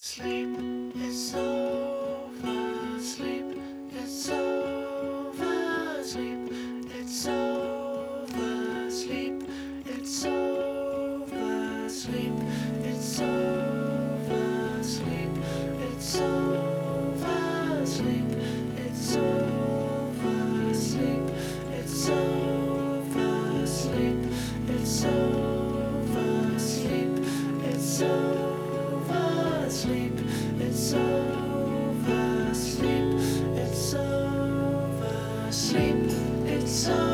Sleep, it's over. Sleep, it's over. Sleep, it's over. Sleep, it's over. Sleep, it's over. Sleep, it's over. Sleep, it's over. Sleep, it's over. Sleep, it's over. Sleep, it's over. Sleep, it's over. Sleep, it's over. Sleep, it's over.